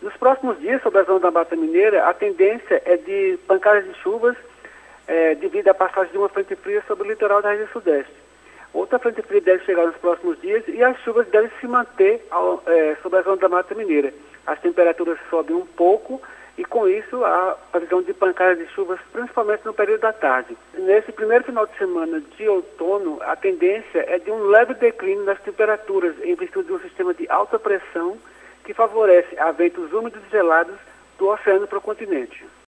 Nos próximos dias, sobre a zona da Mata Mineira, a tendência é de pancadas de chuvas devido à passagem de uma frente fria sobre o litoral da região sudeste. Outra frente fria deve chegar nos próximos dias e as chuvas devem se manter sobre a zona da Mata Mineira. As temperaturas sobem um pouco e, com isso, a previsão de pancadas de chuvas, principalmente no período da tarde. Nesse primeiro final de semana de outono, a tendência é de um leve declínio nas temperaturas em virtude de um sistema de alta pressão que favorece a ventos úmidos e gelados do oceano para o continente.